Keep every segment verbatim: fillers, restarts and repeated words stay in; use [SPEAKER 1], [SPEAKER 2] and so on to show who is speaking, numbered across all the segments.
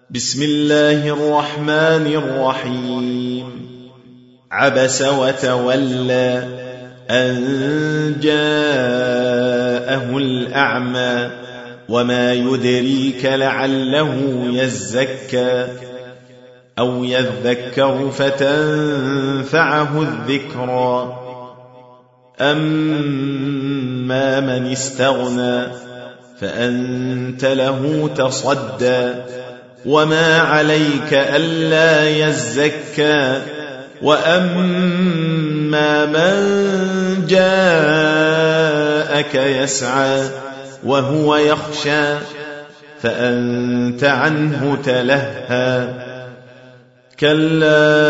[SPEAKER 1] بسم الله الرحمن الرحيم. عبس وتولى أن جاءه الأعمى وما يدريك لعله يزكى أو يذكر فتنفعه الذكرى. أما من استغنى فأنت له تصدى وما عليك ألا يزكى. وأما من جاءك يسعى وهو يخشى فأنت عنه تلهى. كلا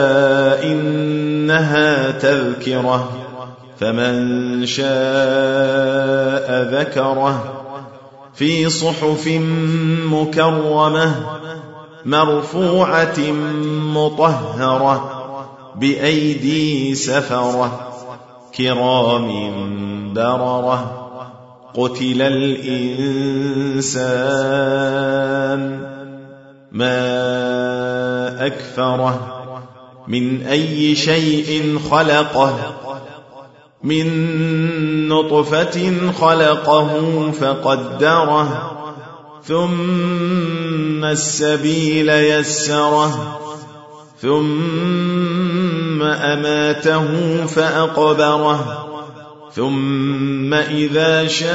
[SPEAKER 1] إنها تذكرة فمن شاء ذكره في صحف مكرمة مرفوعة مطهرة بأيدي سفرة كرام بررة. قتل الإنسان ما أكفره من أي شيء خلقه من نطفة خلقه فقدره ثم السبيل يسره ثم أماته فأقبره ثم إذا شاء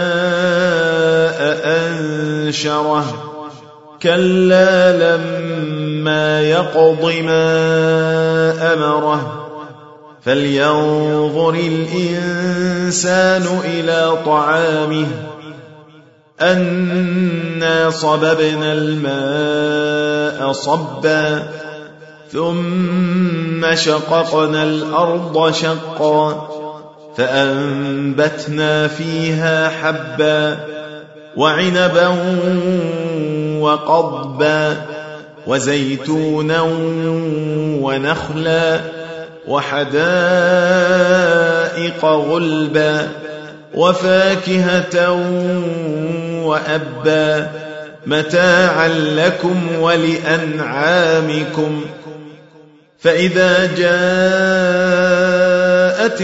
[SPEAKER 1] أنشره. كلا لما يقض ما أمره فلينظر الإنسان إلى طعامه أنا صببنا الماء صبا ثم شققنا الأرض شقا فأنبتنا فيها حبا وعنبا وقضبا وزيتونا ونخلا وحدائق غلبا وفاكهة وأبا متاعا لكم ولأنعامكم. فإذا جاءت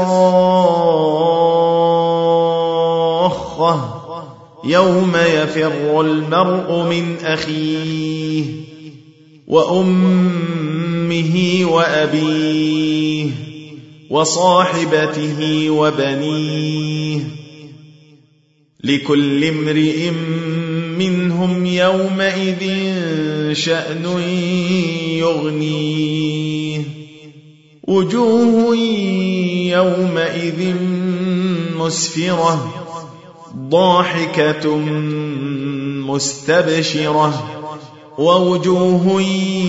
[SPEAKER 1] الصاخة يوم يفر المرء من أخيه وأمه وأبيه وصاحبته وبنيه لكل امرئ منهم يومئذ شأن يغنيه. وجوه يومئذ مسفرة ضاحكة مستبشرة ووجوه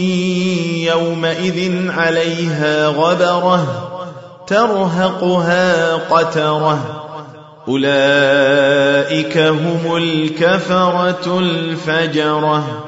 [SPEAKER 1] يومئذ عليها غبرة ترهقها قترة أولئك هم الكفرة الفجرة.